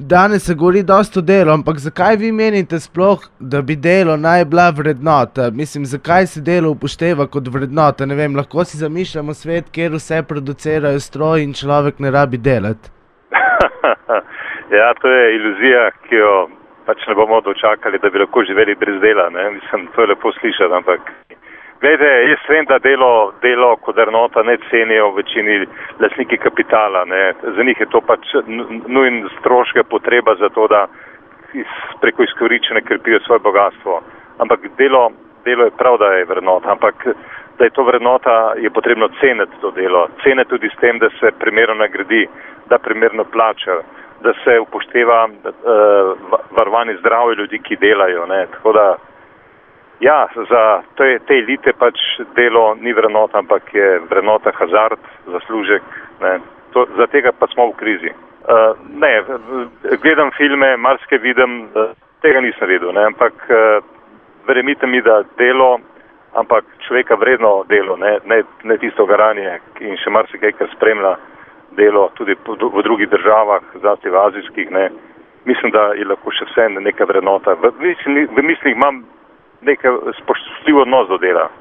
danes se govori dosti o delu, ampak zakaj vi menite sploh, da bi delo naj bila vrednota? Mislim, zakaj se delo upošteva kot vrednota? Ne vem, lahko si zamišljamo svet, kjer vse producirajo stroji in človek ne rabi delati. Ja, to je iluzija, ki jo pač ne bomo dočakali, da bi lahko živeli brez dela, ne? Mislim, to je lepo slišati, ampak glede, jaz vem, da delo kot vrednota ne cenijo v večini lastniki kapitala, ne? Za njih je to pač nujen strošek, potreba za to, da preko izkoriščanja krepijo svoje bogatstvo. Ampak delo je prav, da je vrednota, ampak da je to vrednota, je potrebno ceniti to delo. Ceniti tudi s tem, da se primerno nagradi, da primerno plača, da se upošteva varovanje zdravja ljudi, ki delajo, ne? Tako da, ja, za te elite pač delo ni vrednota, ampak je vrednota hazard, zaslužek, ne? Za tega pa smo v krizi. Ne, gledam filme, marsikaj vidim, tega nisem videl, ne? Ampak verjemite mi, da delo, ampak človeka vredno delo, ne tisto garanje in še marsikaj, kar spremlja delo tudi v drugih državah, zlasti v azijskih, ne. Mislim, da je lahko še vse neka vrednota. V mislih imam nekaj spoštljiv odnos do dela.